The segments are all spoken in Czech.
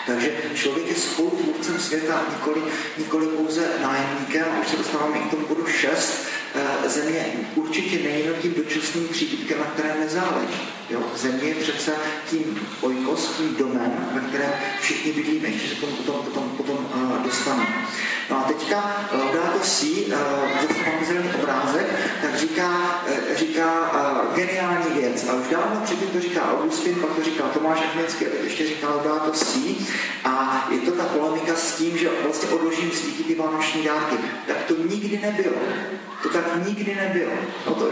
Takže člověk je spolutvůrcem světa, nikoli pouze nájemníkem. A už se dostáváme i k tomu bodu 6. Země určitě není tím dočasným příbytkem, na kterém nezáleží. Jo? Země je přece tím oikos, tím domem, ve kterém všichni bydlíme, ještě se potom dostaneme. No a teďka Laudato Si, zase mám zelený obrázek, tak říká geniální věc. A už dávno předtím to říká Augustin, pak to říká Tomáš Akvinský, a teď ještě říká Laudato Si. A je to ta polemika s tím, že vlastně odložím svítí ty vánoční dárky. Tak to nikdy nebylo. To tak nikdy nebylo. No to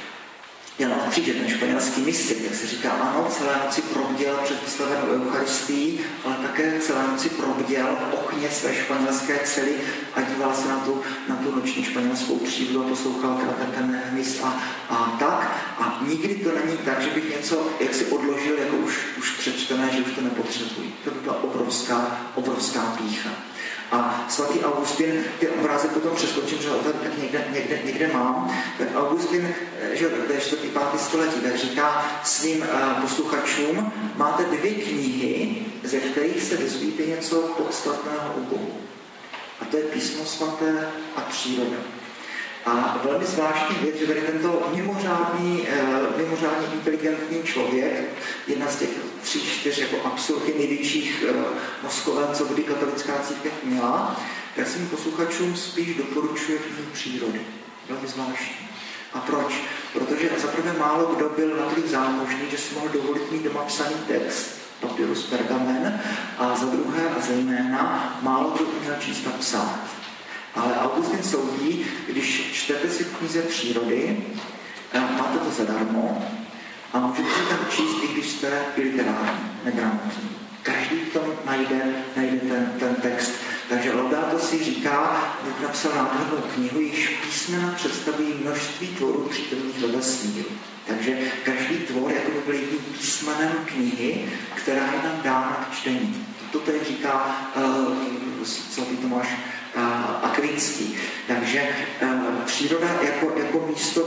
přijde ten španělský mystik, jak se říká, ano, celé noci probděl před vyslavenou Eucharistii, ale také celé noci probděl v okně své španělské cely a díval se na tu noční španělskou přírodu a poslouchal ten hmyz a tak. A nikdy to není tak, že bych něco jaksi odložil, jako už přečtené, že už to nepotřebuji. To by byla obrovská pýcha. A svatý Augustin, ty obrázek potom přeskočím, že ho tak někde mám, tak Augustin, že to je 4. 5. století, tak říká svým posluchačům, máte 2 knihy, ze kterých se dozvíte něco podstatného o Bohu. A to je Písmo svaté a příroda. A velmi zvláštní věc, že tady tento mimořádně inteligentní člověk, jedna z těch 3-4 jako absolutně největších mozkoven, co kdy katolická církev měla, tak svým posluchačům spíš doporučuje knihu přírody. Velmi zvláštní. A proč? Protože zaprvé málo kdo byl natolik zámožný, že si mohl dovolit mít doma psaný text, papyrus pergamen, a za druhé a zejména málo kdo uměl číst a psát. Ale Augustin soudí, když čtete si v knize přírody, máte to zadarmo a můžete si tam číst, i když jste literární, negramotní. Každý v tom najde ten text. Takže Laudato Si říká, Bůh napsal nádhernou knihu, jejíž písmena představují množství tvorů přítomných ve vesmíru. Takže každý tvor jako by byl jedním písmenem knihy, která je nám dána k čtení. To tady říká svatý Tomáš Akvinský. Takže příroda jako místo,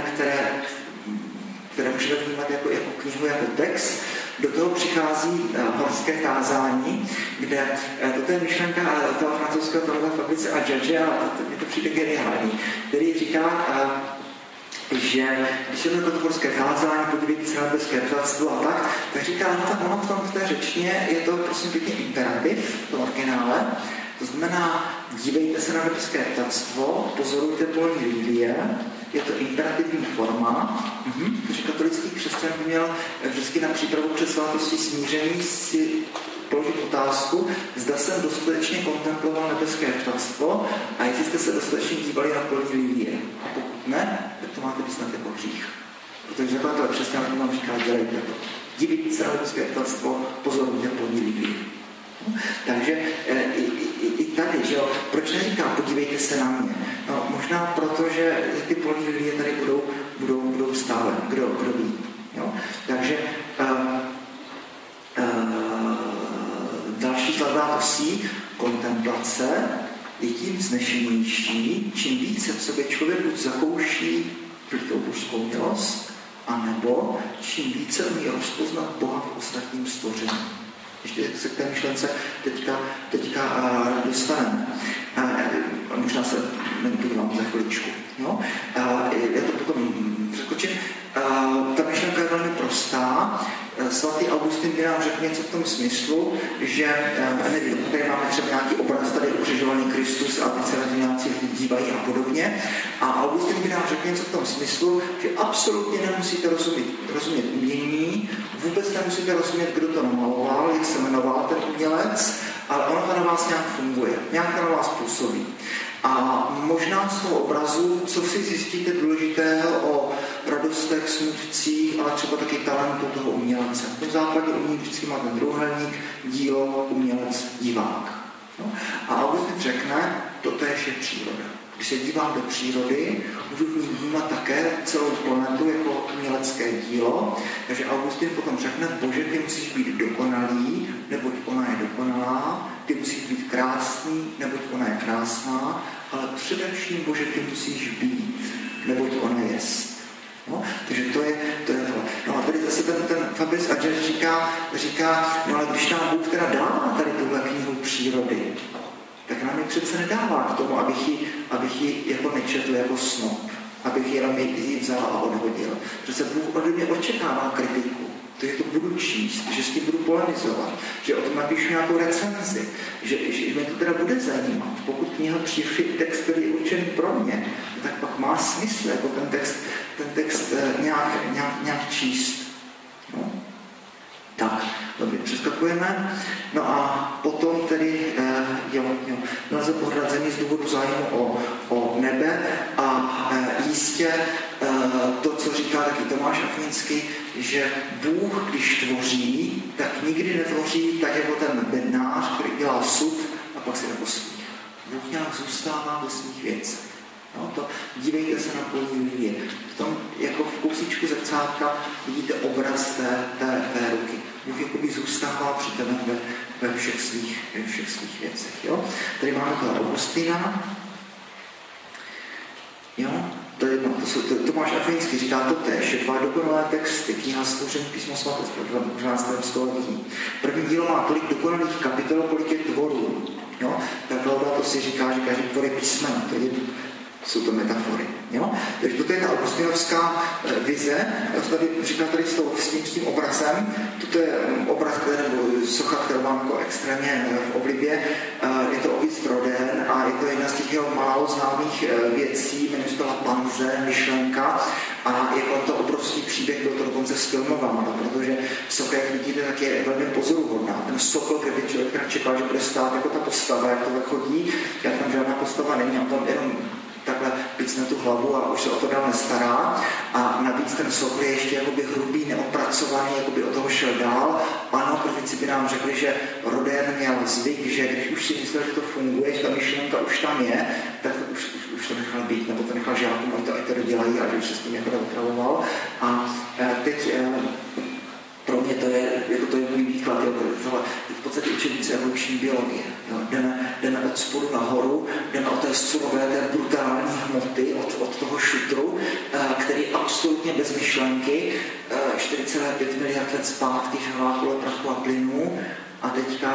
které můžeme vnímat jako knihu, jako text. Do toho přichází horské kázání, kde toto je myšlenka toho francouzského teologa Fabrice Adjadže, a mi to přijde geniální, který říká, že když je to horské kázání, podívejte se na nebeské ptactvo a tak říká, no tak ono v té řečtině je to prosím pěkně imperativ v tom originále. To znamená, dívejte se na nebeské ptactvo, pozorujte polní lilie, je to imperativní forma, protože katolický křesťan by měl vždycky na přípravu před svátostí smíření si položit otázku, zda jsem dostatečně kontemploval nebeské ptactvo a jestli jste se dostatečně dívali na polní lilie. A pokud ne, tak to máte vyznat jako hřích. Protože zakladatel křesťan vám říká, dělejte to. Dívejte se na nebeské ptactvo, pozorujte polní lilie. Takže i tady, že jo, proč neříká, podívejte se na mě? No, možná proto, že ty polní lilie tady budou stále, kdo ví. Jo? Takže další Laudato Si, kontemplace je tím vznešenější, čím více v sobě člověk buď zakouší tou božskou milost, anebo čím více umí rozpoznat Boha v ostatním stvoření. Ještě se k té myšlence teďka dostaneme. Možná se podívám za chviličku. No? Já to potom přeskočím. Ta myšlenka je velmi prostá. Svatý Augustin by nám řekl něco v tom smyslu, že, nevím, tady máme třeba nějaký obraz, tady ukřižovaný Kristus a teď se na to nějací lidi dívají a podobně. A Augustin by nám řekl něco v tom smyslu, že absolutně nemusíte rozumět umění, vůbec nemusíte rozumět, kdo to namaloval, jak se jmenoval ten umělec, ale ono to na vás nějak funguje, nějak to na vás působí. A možná z toho obrazu, co si zjistíte důležitého o radostech, smutcích, ale třeba taky talentu toho umělce. V západě umění vždycky má ten trojúhelník, dílo, umělec, divák. No? A Augustin řekne, toto je příroda. Když se dívám do přírody, můžu v ní vnímat také celou planetu jako umělecké dílo. Takže Augustin potom řekne, Bože, ty musíš být dokonalý, neboť ona je dokonalá, ty musíš být krásný, neboť ona je krásná, ale především, Bože, ty musíš být, neboť ona jest. No, takže to je. No a tady zase ten Fabrice Adjadže říká, no ale když nám Bůh teda dává tady tuhle knihu přírody, tak nám ji přece nedává k tomu, abych ji jako nečetl jako snob, abych jenom ji vzal a odhodil. Přece Bůh ode mě očekává kritiku, to budu číst, že s tím budu polemizovat, že o tom napíšu nějakou recenzi, že mě to teda bude zajímat. Pokud kniha přijde text, který je určený pro mě, tak pak má smysl jako ten text nějak číst. No. Tak, dobře, přeskakujeme. No a potom tedy nelze pohrdat zemí z důvodu zájmu o nebe a jistě to, co říká taky Tomáš Akvinský, že Bůh, když tvoří, tak nikdy netvoří tak jako ten bednář, který dělá sud a pak si neposlí. Bůh nějak zůstává ve svých věcech. No, to dívejte se na polní linie. V tom, jako v kousíčku zrcátka, vidíte obraz té ruky. Bůh jakoby zůstává při tebe ve všech svých věcech. Jo? Tady máme toho Augustina. Jo? Tomáš Akvinský říká to též, že dva dokonalé texty, kniha Stvoření písmo svaté v 12. století. První dílo má tolik dokonalých kapitol, kolik je tvorů. Jo? Tak Laudato si říká, že každý tvor je písmen. Jsou to metafory. Jo? Takže toto je ta augustinovská vize. Já to tady říkám tady s tím obrazem. Toto je obraz, nebo socha, kterou mám jako extrémně v oblibě. Je to Ovid Rodin a je to jedna z těch jeho málo známých věcí, jmenuje se to La Panze, myšlenka. A jako to obrovský příběh, byl to dokonce zfilmováno, protože socha, jak vidíte, tak je velmi pozoruhodná. Ten sokol, kdyby člověk čekal, že bude stát jako ta postava, jak to tak chodí, jak tam žádná postava není, a tam jenom takhle píc na tu hlavu a už se o to dál nestará. A navíc ten sokol je ještě jakoby hrubý, neopracovaný, jakoby o toho šel dál. Ano, kritici by nám řekli, že Rodin měl zvyk, že když už si myslel, že to funguje, že ta myšlenka už tam je, tak už to nechal být, nebo to nechal žákům, ať to dělají a že už se s tím jako otravoval. A teď pro mě to je můj výklad, v podstatě učebnice evoluční biologie. Jo. Jdeme od spodu nahoru, jdeme od té surové, té brutální hmoty, od toho šutru, který je absolutně bez myšlenky, 4,5 miliard let zpátky, žhavá kule prachu a plynu, a teďka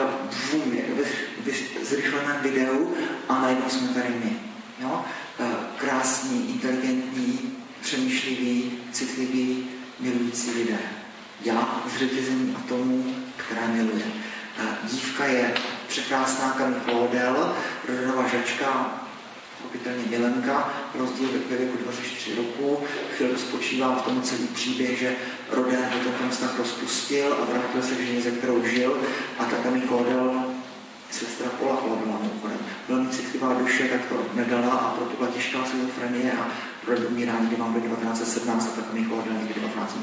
v zrychleném videu a najednou jsme tady my. Jo. Krásní, inteligentní, přemýšlivý, citlivý, milující lidé. Já v řetězení atomů, která miluje. Dívka je překrásná Camille Claudel, Rodinova žačka, pochopitelně milenka, rozdíl ve věku 24 roku. Film spočívá v tom celý příběh, že Rodin ten vztah rozpustil a vrátil se k ženě, ze kterou žil, a ta Camille Claudel, sestra Paula Claudela, velmi citlivá duše, tak to nedala a propukla těžká schizofrenie a Rodin umírá někdy mám 1917 a takový Claudel někdy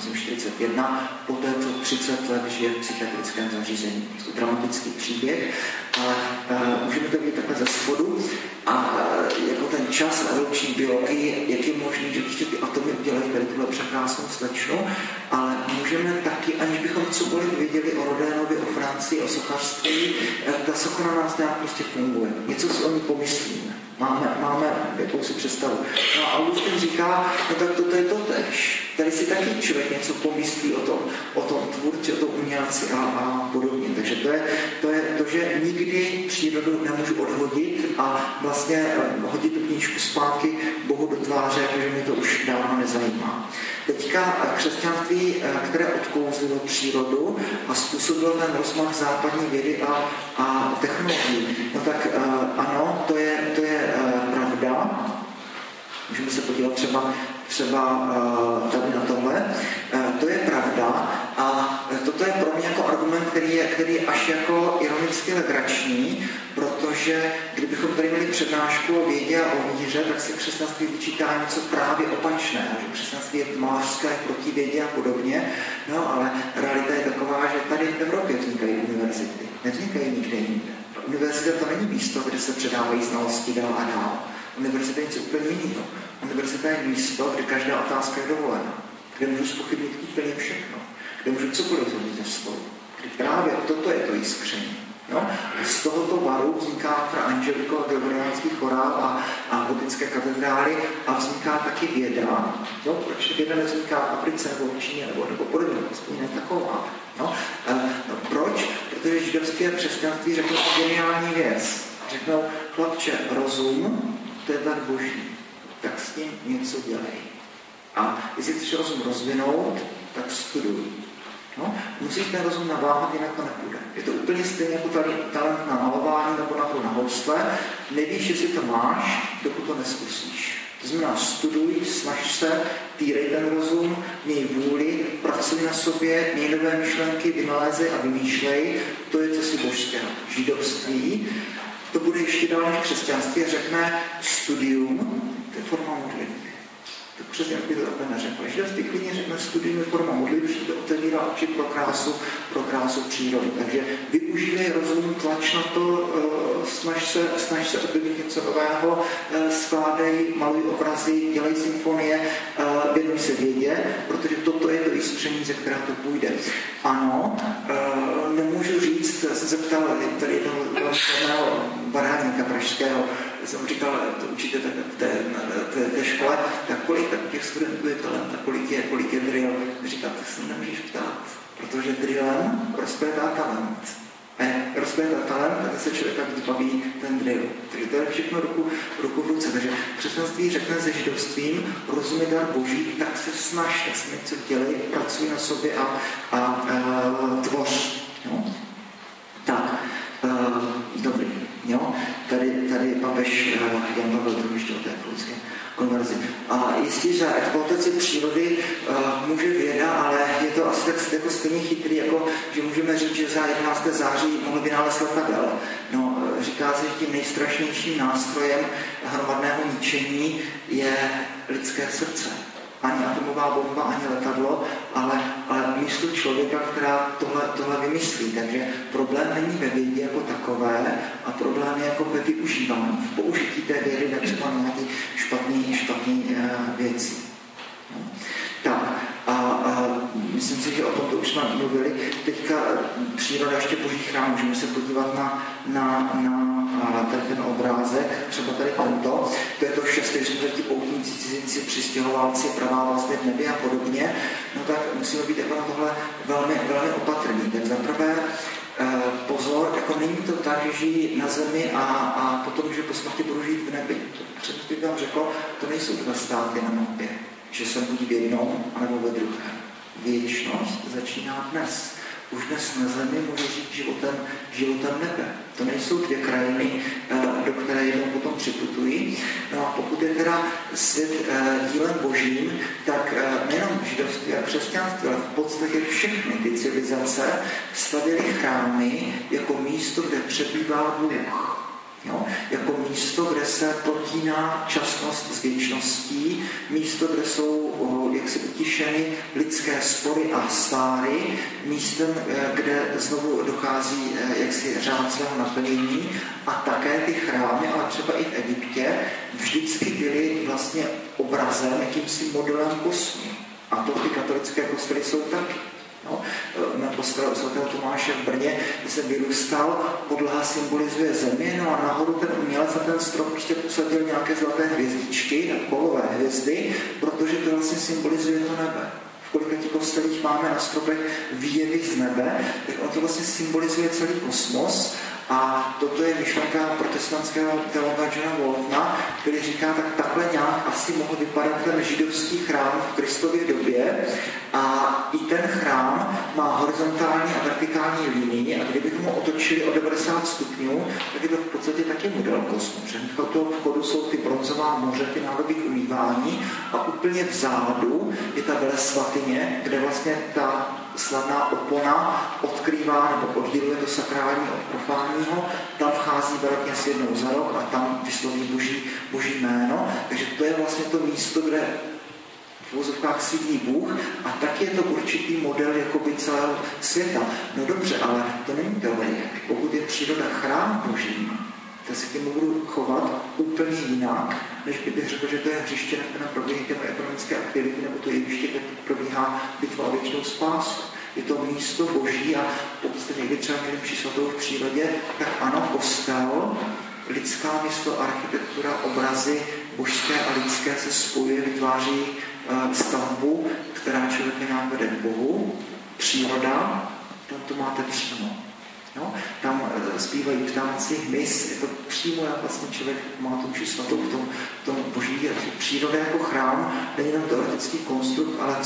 1941, poté co 30 let žije v psychiatrickém zařízení. To je dramatický příběh, ale můžeme to vidět takhle ze spodu a jako ten čas na evoluční biologii, jak je možný, že prostě ty atomy udělají tady tuhle překrásnou slečnu, ale můžeme taky, aniž bychom cokoliv věděli o Rodinovi, o Francii, o sochařství, ta socha na nás nějak prostě funguje. Něco si o ní pomyslíme. Máme jakousi představu. No a Augustin říká, no tak to je to tež. Tady si taky člověk něco pomyslí o tom tvůrci, o tom umělci a podobně. Takže to je to, že nikdy přírodu nemůžu odhodit a vlastně hodit tu knížku zpátky Bohu do tváře, že mi to už dávno nezajímá. Teďka křesťanství, které odkouzlilo přírodu a způsobilo ten rozmach západní vědy a technologií. No tak ano, to je pravda. Můžeme se podívat třeba tady na tohle. To je pravda a toto je pro mě jako argument, který je až jako ironicky legrační, protože kdybychom tady měli přednášku o vědě a o víře, tak se křesťanství vyčítá něco právě opačného, že křesťanství je tmářské proti vědě a podobně, no ale realita je taková, že tady v Evropě vznikají univerzity, nevznikají nikde jinde. Univerzita to není místo, kde se předávají znalosti dál a dál. Univerzita je něco úplně jiného. Univerzita je místo, kde každá otázka je dovolena, kde můžu zpochybnit úplně všechno, kde můžu cokoliv hodit ze stolu, kde právě toto je to jiskření. No? Z tohoto varu vzniká Fra Angelico, gregoriánský chorál a gotické katedrály a vzniká taky věda. No, proč věda nevzniká v Africe nebo v Číně nebo podobně, aspoň ne taková. No? Proč? protože židovské a křesťanství řeknou geniální věc. Řeknou, chlapče, rozum, to je tak boží, tak s tím něco dělej. A jestli chceš rozum rozvinout, tak studuj. No, musíš ten rozum naváhat, jinak to nepůjde. Je to úplně stejně jako talent na malování nebo na housle. Nevíš, jestli to máš, dokud to neskusíš. To znamená, studuj, snaž se, týrej ten rozum, měj vůli, pracuj na sobě, měj nové myšlenky, vynalézej a vymýšlej. To je cesty božského. Židovství, to bude ještě dál než křesťanství, řekne studium, to je forma modlitby. To křesťanství to takhle neřekl. Židovství klidně řekne studium je forma modlitby, že to otevírá oči pro krásu přírody. Takže využívej rozum, tlač na to, snaž se objevit něco nového, skládej, maluj obrazy, dělej symfonie, věnuj se vědě, protože toto je to vyspření, ze které to půjde. Ano, nemůžu říct, jsem se ptal tady jednoho barátníka pražského, jsem říkal, to učíte té škole, tak kolik těch studentů je talent, kolik je drill. Říkal, to se nemůžeš ptát, protože drillem rozkvétá talent. A jak rozkvétá talent, tak se člověka vybaví ten drill. Takže to je všechno ruku v ruce. Takže křesťanství řekne se židovstvím, rozum je dar boží, tak se snaž, tak se něco dělej, pracuj na sobě a tvoř. No? Tak, dobrý. Jo? Tady papež Jan Pavel II ještě o té ekologické konverzi. A jistě, že exploatace přírody může věda, ale je to asi tak jako stejně chytrý, jako že můžeme říct, že za 11. září mohl vynález letadel. No, říká se, že tím nejstrašnějším nástrojem hromadného ničení je lidské srdce. Ani atomová bomba, ani letadlo, ale místo člověka, která tohle vymyslí. Takže problém není ve vědě jako takové a problém je jako ve využívání, v použití té vědy na třeba nějaké špatné věci. No. Tak a myslím si, že o tomto už jsme mluvili. Teďka příroda ještě boží chrám, můžeme se podívat na ten obrázek, třeba tady tento. To je to 6. římletí, poutníci, cizinci, přistěhovalci, pravá vlastně v nebi a podobně. No tak musíme být jako na tohle velmi, velmi opatrní. Tak zaprvé pozor, jako není to tak, že žijí na zemi a potom, že po smrti budu žít v nebi. Předtím vám řekl, to nejsou dva státy na mapě, že jsem buď v jednom, anebo ve druhém. Věčnost začíná dnes. Už dnes na zemi může žít životem nebe. To nejsou dvě krajiny, do které jednou potom připutují. No a pokud je teda svět dílem božím, tak nejenom židovství a křesťanství, ale v podstatě všechny ty civilizace stavěly chrámy jako místo, kde přebývá Bůh. Jo? Jako místo, kde se protíná časnost s věčností, místo, kde jsou jaksi utišeny lidské spory a sváry, místem, kde znovu dochází jaksi řád svého naplnění a také ty chrámy, ale třeba i v Egyptě, vždycky byly vlastně obrazem, jakýmsi modelem kosmu. A to ty katolické kostely jsou taky. No, na kostele svatého Tomáše v Brně, kde jsem vyrůstal, podlaha symbolizuje zemi, no a nahoru ten umělec na ten strop prostě posadil nějaké zlaté hvězdičky, kolové hvězdy, protože to vlastně symbolizuje to nebe. V kolika těch kostelích máme na stropech výjevy z nebe, tak on to vlastně symbolizuje celý kosmos. A toto je myšlenka protestantského teologa Johna Wolfna, který říká, tak takhle nějak asi mohl vypadat ten židovský chrám v Kristově době a i ten chrám má horizontální a vertikální linii a kdybychom ho otočili o 90 stupňů, tak je to v podstatě taky model kosmu. Před toho vchodu jsou ty bronzová moře, ty nádoby k umývání a úplně vzadu je ta velesvatyně, kde vlastně ta slavná opona odkrývá nebo odděluje to sakrální od profánního, tam vchází velkně jednou za rok a tam vysloví boží jméno. Takže to je vlastně to místo, kde v uvozovkách sídlí Bůh a tak je to určitý model jakoby celého světa. No dobře, ale to není teorie. Pokud je příroda chrám boží, tak se k němu budu chovat úplně jinak, než kdybych řekl, že to je hřiště, na kterém probíhají ekonomické aktivity, nebo to jeviště, kde probíhá bitva o věčnou spásu. Je to místo boží a pokud jste někdy třeba měli mši svatou v přírodě, tak ano, kostel, lidská místo, architektura, obrazy božské a lidské se spojuje, vytváří stavbu, která člověka nějak vede k Bohu. Příroda, tam to máte přímo. No, tam zpívají ptáci, hmyz, je to přímo, jak vlastně člověk má tu mši svatou v tom boží. Příroda jako chrám není jenom teoretický konstrukt, ale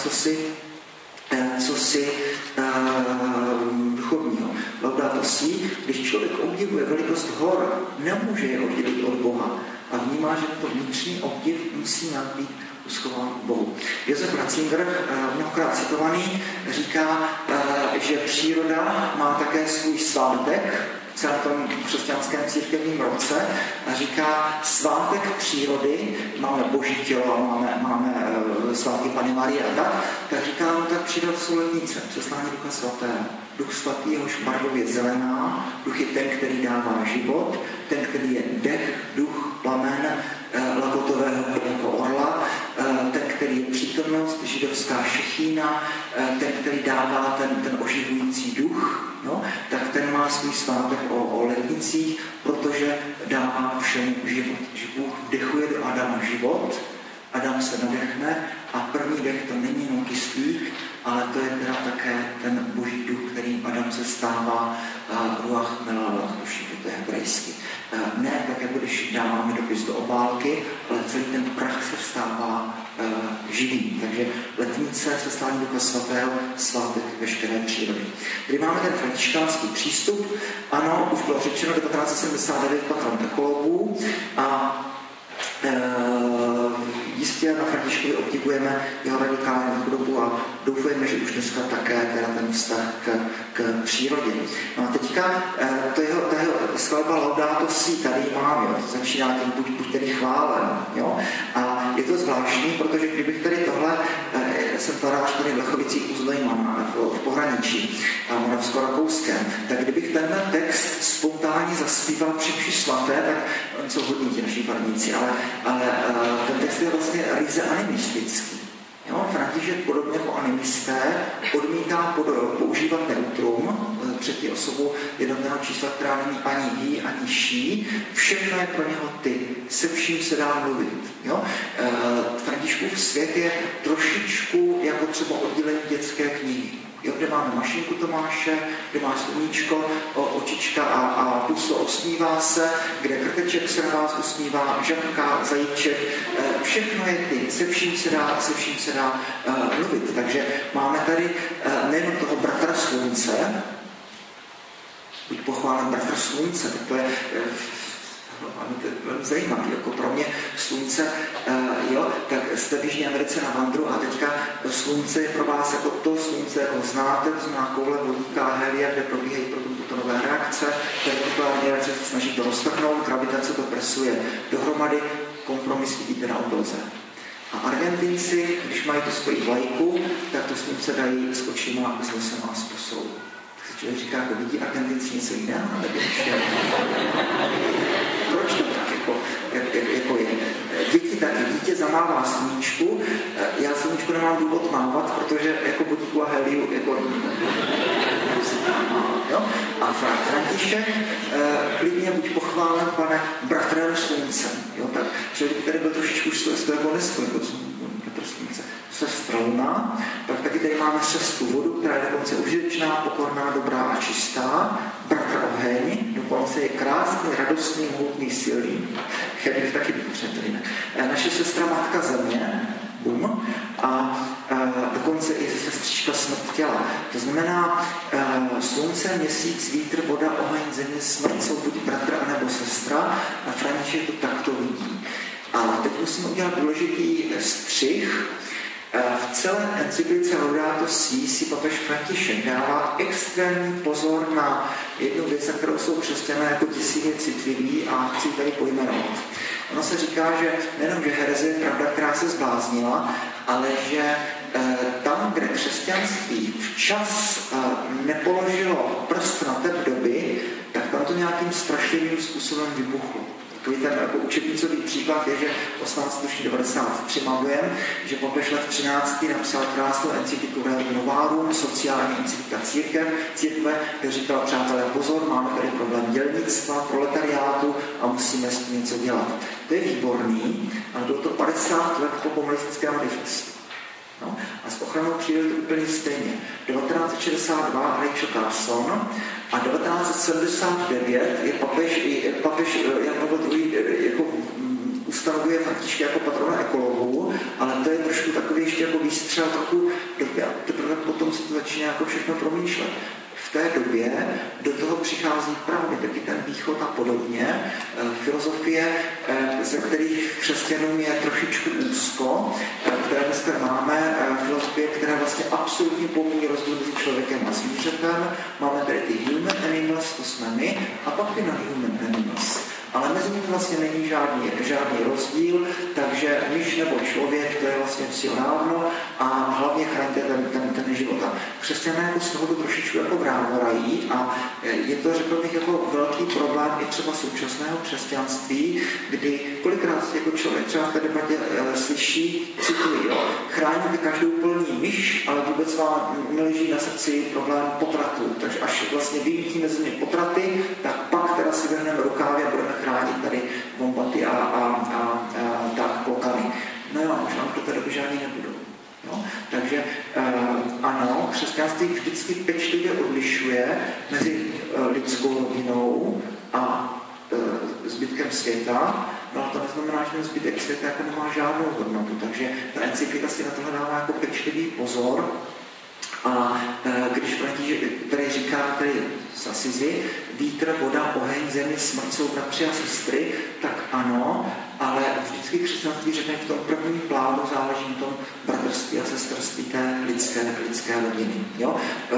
cosi duchovního. Laudato si, když člověk obdivuje velikost hor, nemůže je oddělit od Boha a vnímá, že to vnitřní obdiv musí být uschován Bohu. Josef Ratzinger, mnohokrát citovaný, říká, že příroda má také svůj svátek v celém tom křesťanském církevním roce a říká, svátek přírody, máme boží tělo, máme svátky Panny Marie a tak říká, no tak příroda jsou letnice, přeslání Ducha Svatého. Duch Svatý, jehož barvou zelená, duch je ten, který dává život, ten, který je dech, duch, plamen, lakotového jako orla, ten, který je přítomnost, židovská šechína, ten, který dává ten oživující duch, no, tak ten má svůj svátek o letnicích, protože dává všemu život. Že Bůh vdechuje do Adama život, Adam se nadechne a první dech to není jenom kyslík, ale to je teda také ten boží duch, kterým Adam se stává ruach melalat, to je hebrejsky. Ne tak, jako když dáváme dopis do obálky, ale celý ten prach se stává živý. Takže letnice se stání Ducha Svatého, svátek veškeré přírody. Tady máme ten františkánský přístup. Ano, už bylo řečeno 1979 patron ekologů a jistě na Františkovi obdivujeme jeho radikální chudobu a doufujeme, že už dneska také teda ten vztah k přírodě. No a teďka ta jeho skladba Laudato si tady mám, jo, to začíná tím buď tedy chválen, jo. A je to zvláštní, protože kdybych tady tohle, jsem farář tady v Lechovicích u Zlejman v pohraničí, moravsko-rakouském, tak kdybych tenhle text spontánně zaspíval při mši svaté, tak oni jsou hodní ti naši farníci, ale ten text je vlastně ryze animistický. Jo, František podobně jako animisté odmítá používat neutrum, třetí osobu jednotného čísla, která není ani he, ani she. Všechno je pro něho ty. Se vším se dá mluvit. Jo? Františkův svět je trošičku jako třeba oddělení dětské knihy. Jo, kde máme mašinku Tomáše, kde má sluníčko, očička a puso osmívá se, kde krteček se na vás usmívá, žabka, zajíček, všechno je ty, se vším se dá mluvit. Takže máme tady nejen toho bratra slunce, buď pochválen bratr slunce, tak to je velmi zajímavý, jako pro mě slunce, jo, tak jste v Jižní Americe na vandru a teďka slunce je pro vás jako to slunce, jako znáte, to znamená koule vodíka, helia, kde probíhají protonové reakce, termokulární reakce se snaží to roztrhnout, gravitace to presuje dohromady, kompromis vidíte na obloze. A Argentinci, když mají tu svoji vlajku, tak to slunce dají s očima, s nosem a s pusou. Člověk říká, jako vidí Argentinci něco jiného, nebo ještě. Proč to tak jako je? Děti taky. Dítě zamává sluníčku, já sluníčku nemám důvod mávat, protože jako vodíku a heliu jako jo? A František klidně buď pochválen, pane bratrem sluncem. Jo? Tak člověk, který byl trošičku z toho nestvoj, bratr slunce. Sestra Luna, pak taky tady máme sestru vodu, která je dokonce užitečná, pokorná, dobrá a čistá. Bratr oheň, dokonce je krásný, radostný, mohutný, silný. Chemik taky potřebujeme. Naše sestra matka země, bum, a dokonce i sestřička smrt těla. To znamená slunce, měsíc, vítr, voda, oheň, země, smrt jsou buď bratr anebo sestra a František to takto vidí. A teď musíme udělat důležitý střih. V celé encyklice Laudato si papež František dává extrémní pozor na jednu věc, na kterou jsou křesťané jako děsivě citliví a chci tady pojmenovat. Ono se říká, že nejenom, že hereze je pravda, která se zbláznila, ale že tam, kde křesťanství včas nepoložilo prst na té doby, tak tam to nějakým strašlivým způsobem vybuchlo. Takový ten jako učebnicový příklad je, že 1893 malujeme, že papež Lev 13. napsal krásnou encykliku Rerum Novarum, sociální encyklika církve, kde říkal, přátelé, pozor, máme tady problém dělnictva, proletariátu a musíme s tím něco dělat. To je výborný, ale bylo to 50 let po komunistickém manifestu. No? A s ochranou přírody úplně stejně. 1962 Rachel Carson a 1979 je papež Jan Pavel II jako ustanovuje Františka jako patrona ekologů, ale to je trošku takový ještě jako výstřel trochu době. Teprve potom se to začíná jako všechno promýšlet. V té době do toho přichází právě taky ten východ a podobně. Filozofie, ze kterých křesťanům je trošičku úzko, které dneska máme, filozofie, které vlastně absolutně pomíjí rozdíl mezi člověkem a zvířetem. Máme tady ty human animals, to jsme my, a pak ty non-human animals. Ale mezi nimi vlastně není žádný rozdíl, takže myš nebo člověk, to je vlastně psionávno a hlavně chraňte ten život. Křesťané jako z toho to trošičku jako vrávorají a je to, řekl bych, jako velký problém i třeba současného křesťanství, kdy kolikrát jako člověk třeba v té debatě slyší, cituji, jo, chráníte každou polní myš, ale vůbec vám neleží na srdci problém potratů. Takže až vlastně vymítíme ze mě potraty, tak pak teda si vrhneme rukávy a budeme chránit tady bombaty a tak klokany. No jo, možná do té doby žádný nebudou. No? Takže ano, křesťanství vždycky pečlivě odlišuje mezi lidskou rodinou a zbytkem světa, no ale to neznamená, že ten zbytek světa jako nemá žádnou hodnotu, takže ta encyklika si na tohle dává jako pečlivý pozor. A když František tady říká tady z Asizi, vítr, voda, oheň, země, smrt jsou bratři a sestry, tak ano, ale vždycky křesťanství řekne v tom prvním plánu záleží na tom bratrství a sestrství té lidské rodiny. Jo?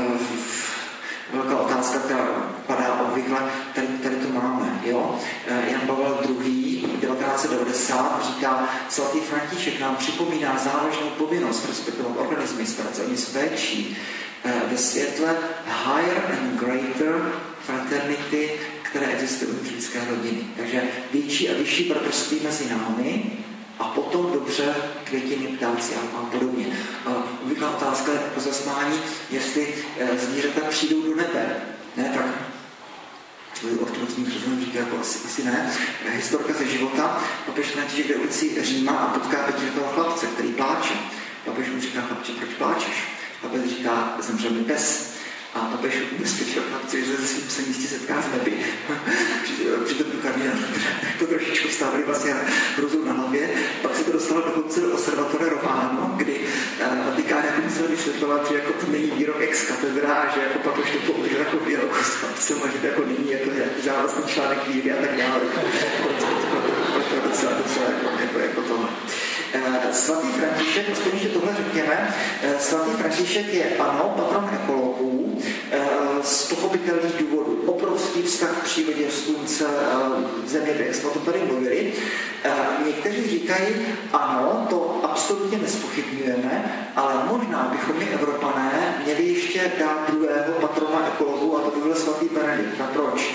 Velká otázka, která padá obvykle, tady to máme. Jo? Jan Pavel II. 1990 říká, svatý František nám připomíná závažnou povinnost respektovat organismy, starat se o ně s péčí ve světle higher and greater fraternity, které existují v lidské rodiny. Takže větší a vyšší bratrství mezi námi a potom dobře květiny, ptáci a podobně. Obvyklá otázka je po zasmání, jestli zvířata přijdou do nebe. Ne, tak ortodoxní křesťané říká, jako asi ne. Historka ze života. Papež František jde ulici Říma a potká pětiletého chlapce, který pláče. Papež mu říká, chlapče, proč pláčeš? Papež říká, zemřel mi pes. A papež ubezpečil chlapce, že se svým psem jistě setká z neby. Přitom tu kardinál to trošičku vstávali vlastně hrozou na hlavě. Pak se to dostalo dokonce do Osservatore Romano, kdy Vatikán jako musel vysvětlovat, že jako to není výrok ex cathedra, že jako papež to použil jako výrok s chlapcem a že to jako není jako závazný článek víry a tak dále. To je docela jako tohle. Svatý František, aspoň, že tohle řekněme, svatý František je ano, patron ekologů z pochopitelných důvodů. Obrovský vztah k přírodě, slunce, zemědělství, jsme o tom tady mluvili. Někteří říkají, ano, to absolutně nespochybňujeme, ale možná bychom my, Evropané, měli ještě dát druhého patrona ekologů, a to by byl svatý Benedikt. A proč?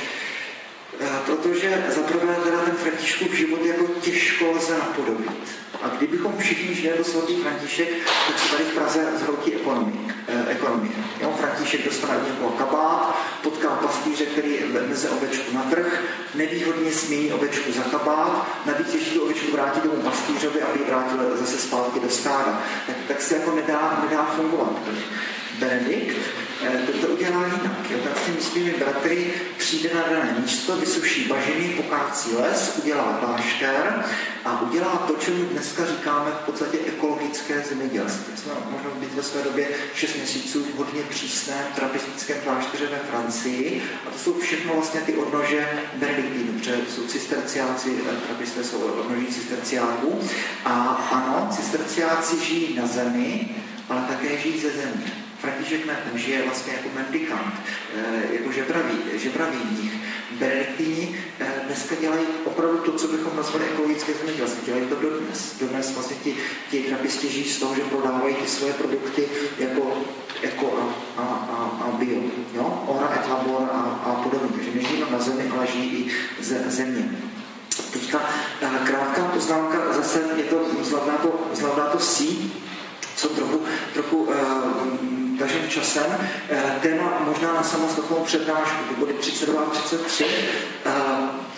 Protože zaprvé teda ten Františkův život jako těžko lze napodobit. A kdybychom všichni žili jako svatý František, tak se tady v Praze zhroutí ekonomie. Jo, František dostane někoho kabát, potká pastýře, který nese ovečku na trh, nevýhodně smění ovečku za kabát, navíc ještě tu ovečku vrátí tomu pastýřovi, aby ji vrátil zase zpátky do stáda. Tak se jako nedá fungovat. Benedikt to udělá jinak. Jo? Tak s těmi svými bratry přijde na dané místo, vysuší bažiny, pokácí les, udělá klášter a udělá to, čemu dneska říkáme v podstatě ekologické zemědělství. Jsme možná být ve své době 6 měsíců v hodně přísném trapistickém klášteře ve Francii a to jsou všechno vlastně ty odnože benediktínů, protože jsou cisterciáci, trapisté jsou odnoží cisterciáků a ano, cisterciáci žijí na zemi, ale také žijí ze země. František ten žije vlastně jako mendikant, jako žebravý v nich. Benediktíni dneska dělají opravdu to, co bychom nazvali ekologické zemědělství. Dělají to dodnes. Dodnes vlastně ti trapisti žijí z toho, že prodávají ty svoje produkty jako eko a bio. Jo? Ora et labor a podobně. Takže nežijí na zemi, ale žijí i ze země. Teďka krátká poznámka, zase je to zvládá to síť, co trochu tažím časem. Téma možná na samostatnou přednášku, ty body 32 a 33.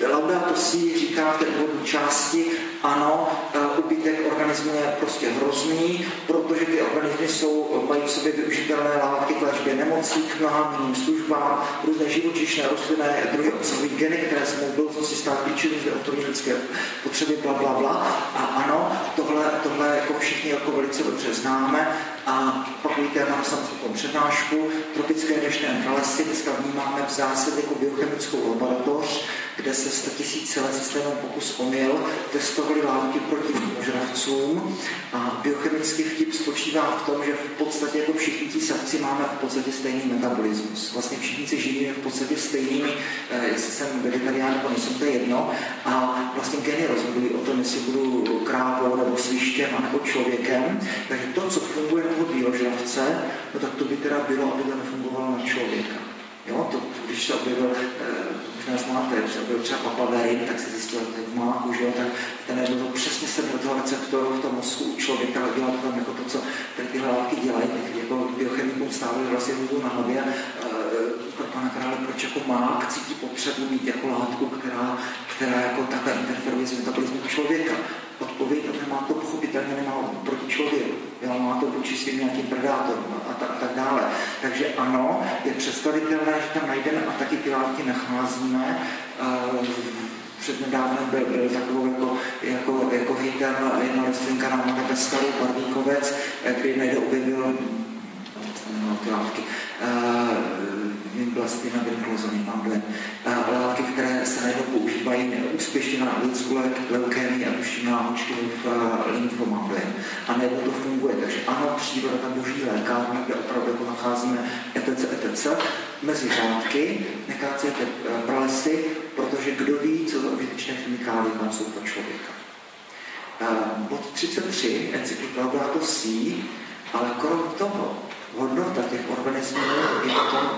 Laudato Si říká v té úvodní části, ano, úbytek organismu je prostě hrozný, protože ty organismy mají v sobě využitelné látky k léčbě nemocí, k mnoha jiným službám, různé živočišné, rostlinné druhy obsahují geny, které se mohou v budoucnosti stát klíčovým zdrojem lidské potřeby, bla. A ano, tohle jako všichni jako velice dobře známe. A pak víte, mám samozřejmě přednášku, tropické deštné pralesy dneska vnímáme v zásadě jako biochemickou laboratoř, kde se 100 000 let systémem pokus omyl testovali látky proti žravcům a biochemický vtip spočívá v tom, že v podstatě jako všichni ti savci máme v podstatě stejný metabolismus. Vlastně všichni se živíme v podstatě stejnými, jestli jsem vegetarián nebo nejsem, to je jedno. A vlastně geny rozhodují o tom, jestli budu krávou nebo svištěm a nebo člověkem. Takže to, co funguje na bíložravce, no tak to by teda bylo, aby to nefungovalo na člověka. Jo, to, když se objevil, možná znáte, když se objevil třeba papaverin, tak se zjistil v máku, že jo, tak ten nebyl přesně se do toho receptoru v tom mozku u člověka, ale dělá to tam jako to, co tyhle látky dělají, tak jako biochemikům stávali vlastně hůbu na hlavě, pana krále, proč jako mák cítí potřebu mít jako látku, která jako takhle interferuje s metabolismem člověka. Odpověď, že má to pochopitelně nemá proti člověku, jo, má to vůči svým nějakým predátorům a tak dále. Takže ano, je představitelné, že tam najdeme a taky ty látky nacházíme. Přednedávnem byl takovou jako hitem jedna rostlinka na Madagaskaru, barvíkovec, který najde objevil ty látky. Blastina, vinklozony, látky, které se najednou používají úspěšně na lidskou leukémii a duševní náhočky v lymfomablen. A najednou to funguje. Takže ano, příroda tam boží lékárna, kde opravdu jako nacházíme etc. Mezi řádky nechácete pralesy, protože kdo ví, co za užitečné chemikálie tam jsou pro člověka. Bod 33, encyklika Laudato Si, ale krom toho, hodnota těch organismů je o tom,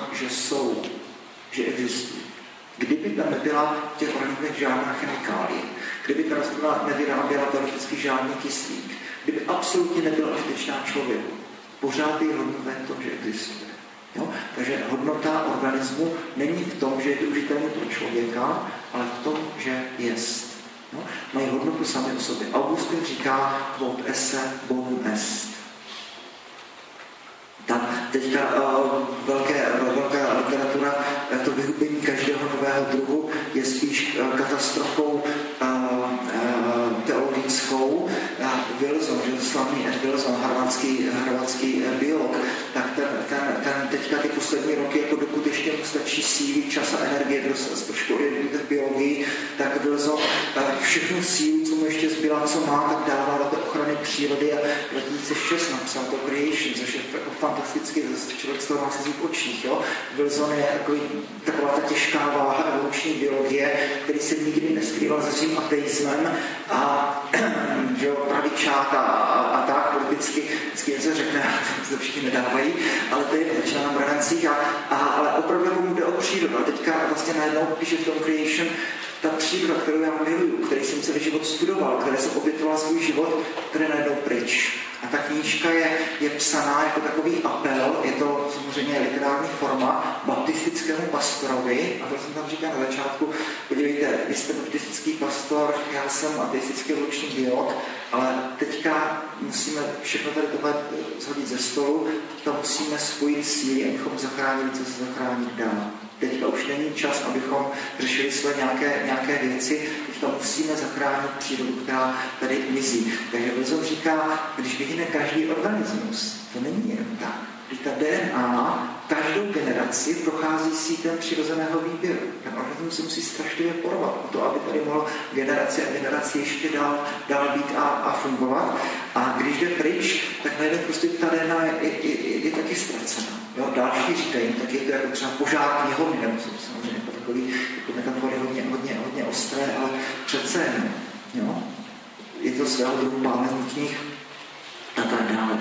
že existují. Kdyby tam nebyla v těch organismech žádná chemikálie, kdyby ta rostlina nevyráběla teoreticky žádný kyslík, kdyby absolutně nebyla užitečná člověku, pořád je hodnota v tom, že existuje. Jo? Takže hodnota organismu není v tom, že je využitelný pro člověka, ale v tom, že jest. Jo? Mají hodnotu sami o sobě. Augustin říká quod esse bonum est. Tam teďka velká literatura, to vyhubení každého nového druhu je spíš katastrofou teologickou. Wilson, že slavný Ed Wilson, harvardský biolog, tak ten teďka ty poslední roky, jako dokud ještě mu stačí síly, čas a energie do školy v biologii, tak Wilson všechnu sílu, co mu ještě zbyla, co má, tak dává do té ochrany přírody a 2006 napsal to Creation, což je jako fantasticky, člověk z toho má slzí v očích. Jo? Wilson je taková ta těžká váha evoluční biologie, který se nikdy neskrýval se svým ateismem a pravičák a tak politicky něco řekne, to všichni nedávají, ale to je začíná na bradancích, ale opravdu mu jde o přírodu. A teďka vlastně najednou píše v tom Creation, ta příroda, kterou já miluju, který jsem celý život studoval, které jsem obětoval svůj život, který je najednou pryč. A ta knížka je psaná jako takový apel, je to samozřejmě literární forma baptistickému pastorovi, a to jsem tam říkal na začátku, podívejte, vy jste baptistický pastor, já jsem ateistický evoluční biolog, ale teďka musíme všechno tady tohle shodit ze stolu, teďka musíme spojit síly, abychom zachránili, co se zachránit dá. Teďka už není čas, abychom řešili své nějaké věci, teďka musíme zachránit přírodu, která tady mizí. Takže Wilson říká, když vyhyne každý organismus, to není jen tak. Když ta DNA každou generaci prochází sítem přirozeného výběru. Ten organismus se musí strašlivě porovat o to, aby tady mohl generace a generace ještě dál být a fungovat. A když jde pryč, tak najednou prostě ta DNA je taky ztracena. Jo, další říkají, tak je to jako třeba požár knihovny, nebo jsou samozřejmě takový jako metafory hodně ostré, ale přece jen, jo, je to svého druhu pálení knih a tak dále.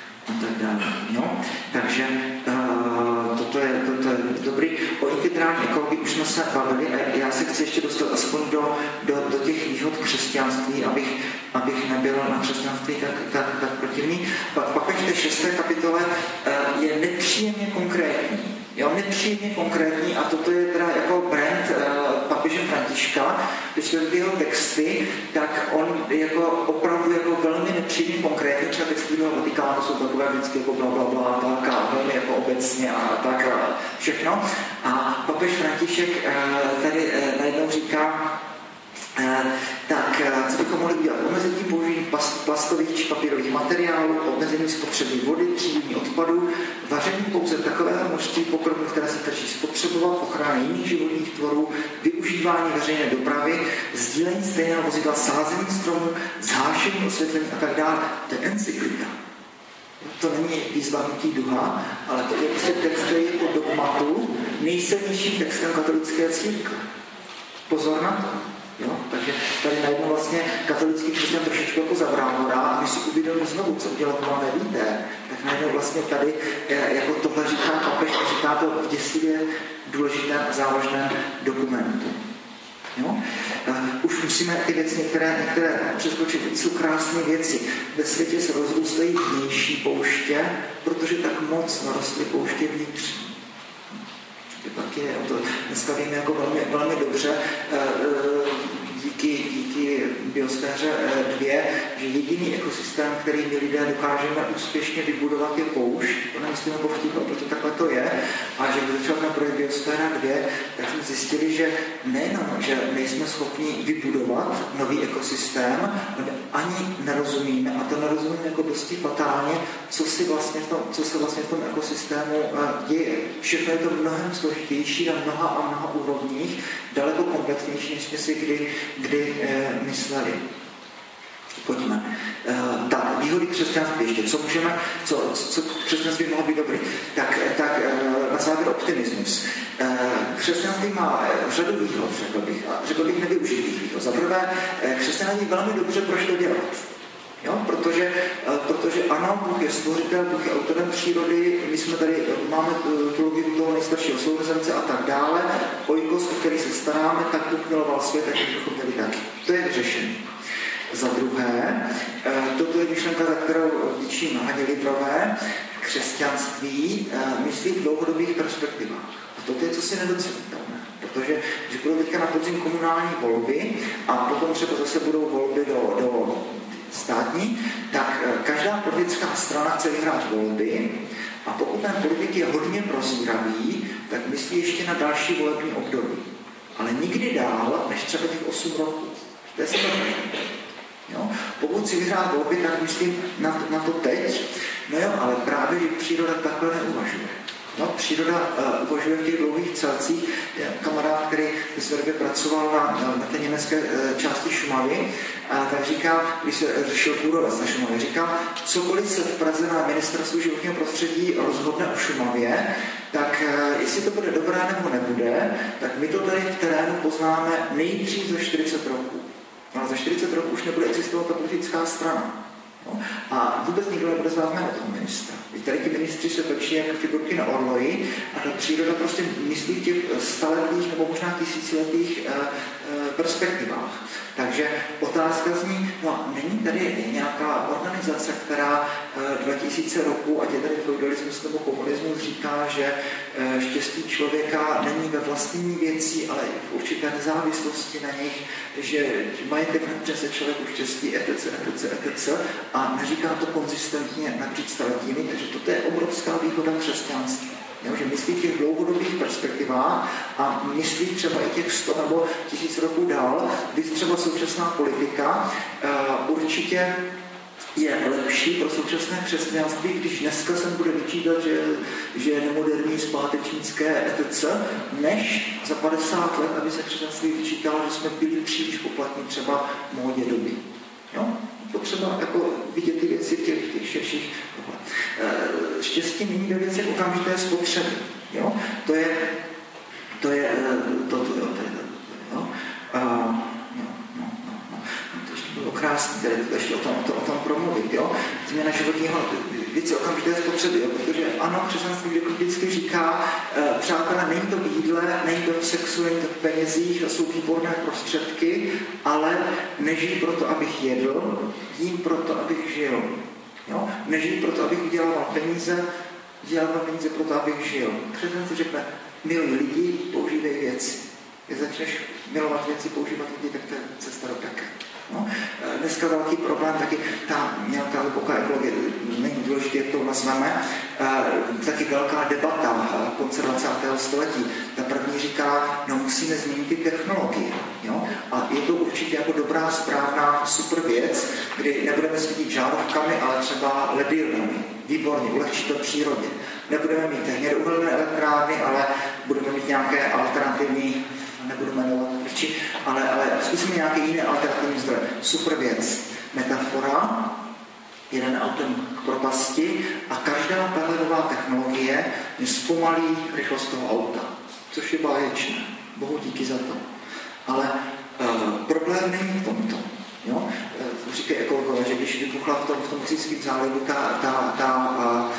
Jo? Takže toto je dobrý. O integrální ekologii už jsme se bavili a já se chci ještě dostat aspoň do těch výhod křesťanství, abych nebyl na křesťanství tak protivný. Pak v té 6. kapitole je nepříjemně konkrétní. Jo, nepříjemně konkrétní a toto je teda jako brand papežem Františka, když jsme jeho texty, tak on jako opravdu jako velmi nepříjemně konkrétně, třeba texty toho Vatikánu jsou takové vždycky jako blablabla, tak a velmi jako obecně a tak a všechno. A papež František tady najednou říká, tak co bychom mohli udělat? Omezení použití plastových či papírových materiálů, omezení spotřeby vody, třídění odpadu, vaření pouze takového množství pokrmů, které se stačí spotřebovat, ochrana jiných životních tvorů, využívání veřejné dopravy, sdílení stejného vozidla, sázení stromů, zhášení, osvětlení a tak dále. To je encyklika. To není výzva hnutí duha, ale to je prostě text, který je po dogmatu nejsilnějším textem katolické církve. Pozor na to. Jo? Takže tady najednou vlastně katolický křesťan trošičku jako zabrámorá a my si uvědomíme znovu, co udělat máme víte, tak najednou vlastně tady jako tohle říká papež a říká to v děsivě důležitém a závažném dokumentu. Jo? Už musíme ty věci některé přeskočit. Jsou krásné věci. Ve světě se rozrůstají vnější pouště, protože tak moc narostly pouště vnitřní. Taky to dneska víme jako velmi dobře díky biosféře 2, že jediný ekosystém, který my lidé dokážeme úspěšně vybudovat, je poušť. To nemyslíme po vtipu, protože takhle to je. A že když začal na projekt biosféra 2, tak jsme zjistili, že nejenom, že nejsme schopni vybudovat nový ekosystém, ale ani nerozumíme, a to nerozumíme jako dosti fatálně, co se vlastně v tom ekosystému děje. Všechno je to mnohem složitější na mnoha úrovních, daleko komplexnější, než jsme si kdy mysleli. Pojďme. Tak, výhody křesťanství ještě. Co křesťanství mohlo být dobrý? Tak na závěr optimismus. Křesťanství má řadu výhod, řekl bych nevyužitých výhod. Za prvé, křesťané ví velmi dobře, proč to dělat. Jo? Protože ano, Bůh je stvořitel, Bůh je autorem přírody, my jsme tady, máme tu logiku toho nejstaršího sourozence a tak dále, oikos, o který se staráme, tak Bůh miloval svět, tak bychom měli taky. To je řešení. Za druhé, toto je myšlenka, za kterou vděčím Haně Librové, křesťanství myslí v dlouhodobých perspektivách. A toto je, co si nedocenitelné. Protože když budou teďka na podzim komunální volby a potom třeba zase budou volby do státní, tak každá politická strana chce vyhrát volby a pokud ten politik je hodně prozíravý, tak myslí ještě na další volební období. Ale nikdy dál, než třeba těch 8 roků. To je samozřejmě. Jo? Pokud si vyhrát volby, tak myslím na to teď. No jo, ale právě, že příroda takhle neuvažuje. No, příroda uvažuje v těch dlouhých celcích. Kamarád, který v své době pracoval na té německé části Šumavy, tak říká, když se řešil kůrovec na Šumavě, říká, cokoliv se v Praze na ministerstvu životního prostředí rozhodne o Šumavě, tak jestli to bude dobré nebo nebude, tak my to tady v terénu poznáme nejdřív za 40 roků. Ale za 40 roků už nebude existovat ta politická strana. No? A vůbec nikdo nebude zvát jméno toho ministra. Tady ti ministři se točí jako figurky na orloji a ta příroda prostě myslí v těch staletých nebo možná tisíciletých perspektivách. Takže otázka zní, no není tady nějaká organizace, která 2000 roků, ať je tady feudalismus nebo komunismus, říká, že štěstí člověka není ve vlastní věcí, ale v určité nezávislosti na nich, že majetek nepřese člověku štěstí, etc. A neříká to konzistentně napříč staletími, takže toto je obrovská výhoda křesťanství. Jo, že myslí v těch dlouhodobých perspektivách a myslí třeba i těch 100 nebo 1000 roků dál, když třeba současná politika určitě je lepší pro současné křesťanství, když dneska se bude vyčítat, že je nemoderní, zpátečnické, etc., než za 50 let, aby se křesťanství vyčítalo, že jsme byli příliš poplatní třeba módě doby. Jo? Potřeba jako vidět ty věci v těch širších. Štěstí není ve věcech okamžité spotřeby. Jo? To je to. To ještě bylo krásné, tady to ještě o tom promluvit. Jo? Změna životního věci okamžité spotřeby, jo? Protože ano, křesťanství vždycky říká, přátelé, není to v jídle, není to v sexu, není to v penězích, to jsou výborné prostředky, ale nežijí proto, abych jedl, jím proto, abych žil. Jo? Nežijí proto, abych vydělával peníze, dělával peníze proto, abych žil. Křesťanství řekne, milí lidi, používej věci. Když začneš milovat věci, používat lidi, tak to je cesta do pekel. No. Dneska velký problém taky ta nějaká hluboká ekologie, není důležité, jak to nazveme, taky velká debata konce 20. století. Ta první říká, no musíme změnit ty technologie. Jo? A je to určitě jako dobrá, správná, super věc, kdy nebudeme svítit žárovkami, ale třeba ledilnami. Výborně, ulehčí to přírodě. Nebudeme mít hnědouhelné elektrárny, ale budeme mít nějaké alternativní, nebudu jmenovat, ale zkusíme nějaké jiné alternativní zdroje. Super věc. Metafora, jeden autem k propasti a každá tahle nová technologie zpomalí rychlost toho auta, což je báječné. Bohu díky za to. Ale problém není v tomto. Jo? Říkají ekologové, že když vybuchla v tom Mexickém zálivu ta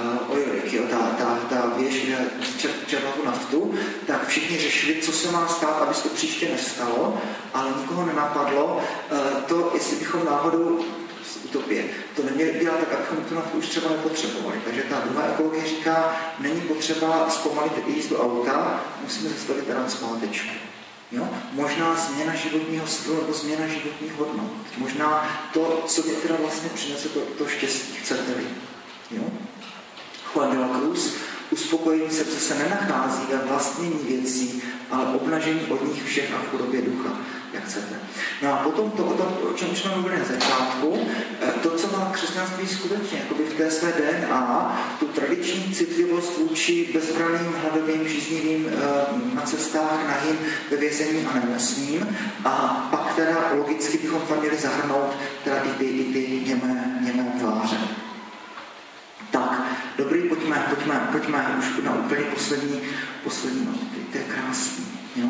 věž, kde černou naftu, tak všichni řešili, co se má stát, aby se to příště nestalo, ale nikoho nenapadlo to, jestli bychom náhodou utopie. To neměli dělat tak, abychom tu naftu už třeba nepotřebovali. Takže ta druhá ekologie říká, není potřeba zpomalit jízdu auta, musíme zastavit teda zpátečku. Jo? Možná změna životního stylu nebo změna životních hodnot. Možná to, co mě teda vlastně přinese to štěstí, chcete-li. Jo? Juan de la Cruz, uspokojení srdce se nenachází ve vlastnění věcí, ale obnažení od nich všech a v chudobě ducha, jak chcete. No a potom to, o čem jsme mluvili na začátku, to, co má křesťanství skutečně, jakoby v té své DNA, tu tradiční citlivost vůči bezbranným, hladovým, žíznivým na cestách, nahým, ve vězení a nemocným, a pak teda logicky bychom tam měli zahrnout teda i ty němé tváře. Tak, dobrý, pojďme už na úplně poslední noty. To je krásný, jo?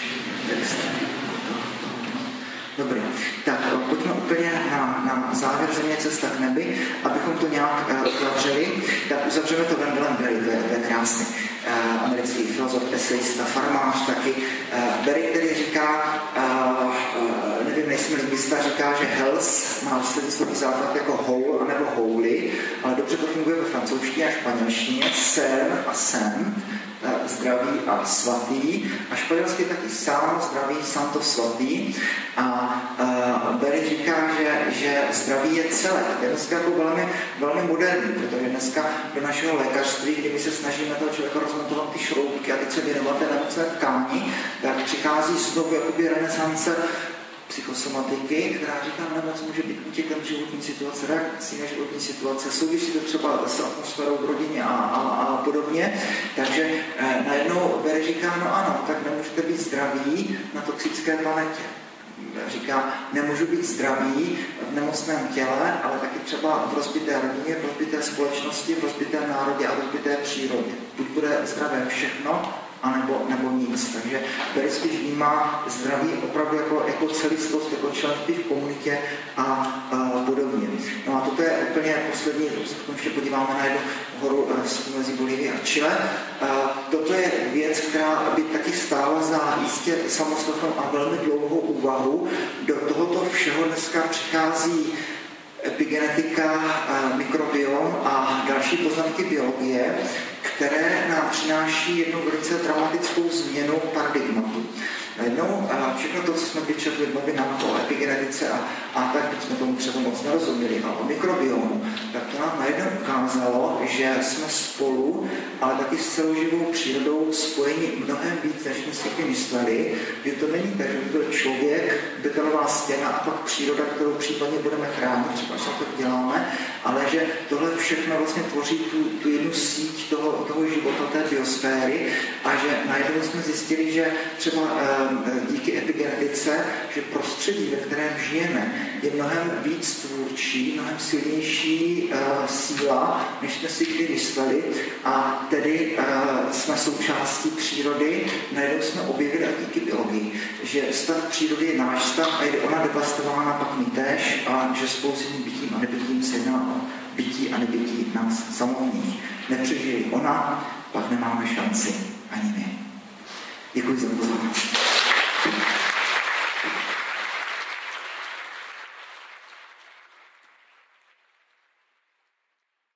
Dobrý, tak pojďme úplně na závěr Země cesta k nebi, abychom to nějak uzavřeli. Tak uzavřeme to Wendellem Berry, to je krásný. Americký filozof, esejista, farmář taky. Berry, který říká, nevím, nejsem lingvista, říká, že health má sledný slovní základ jako whole anebo holy, ale dobře to funguje ve francouzštině a španělštině, sen a sen, zdraví a svatý, a španělsky taky sám, zdraví, santo, svatý. A Berry říká, že zdraví je celé. Je dneska jako velmi moderní, protože dneska do našeho lékařství, kdy my se snažíme toho člověka rozmontovat ty šroubky a teď se věnovat té nemocné tkání, tak přichází znovu jakoby renesance psychosomatiky, která říká, nemoc může být útěkem životní situace, reakcí na životní situace, souvisí to třeba s atmosférou v rodině a podobně. Takže najednou Berry říká, no ano, tak nemůžete být zdraví na toxické planetě. Říká, nemůžu být zdravý v nemocném těle, ale taky třeba v rozbité rodině, v rozbité společnosti, v rozbitém národě a v rozbité přírodě. Buď bude zdravé všechno, nebo nic. Takže Berry spíš vnímá zdraví opravdu jako celistvost, jako členství v komunitě a podobně. No a toto je úplně poslední, se potom ještě podíváme na jednu horu mezi Bolívii a Chile. Toto je věc, která by taky stála za jistě samostatnou a velmi dlouhou úvahu. Do tohoto všeho dneska přichází epigenetika, mikrobiom a další poznatky biologie, které nám přináší jednu velice dramatickou změnu paradigmatu. Najednou všechno to, co jsme vyčetli v novinách o epigenetice a tak, když jsme tomu třeba moc nerozuměli, a o mikrobiomu, tak to nám najednou ukázalo, že jsme spolu, ale taky s celoživou přírodou spojeni mnohem víc, než jsme si mysleli, že to není tak, že by byl člověk, betonová stěna a pak příroda, kterou případně budeme chránit, třeba až to děláme, ale že tohle všechno vlastně tvoří tu jednu síť toho života, té biosféry, a že najednou jsme zjistili, že třeba díky epigenetice, že prostředí, ve kterém žijeme, je mnohem víc tvůrčí, mnohem silnější síla, než jsme si kdy mysleli, a tedy jsme součástí přírody. Najednou jsme objevili a díky biologii, že stav přírody je náš stav a je ona devastována, pak my též, a že spolu s tím bytím a nebytím se jedná o bytí a nebytí nás samotných. Nepřežili ona, pak nemáme šanci ani my. Děkuji za pozornost.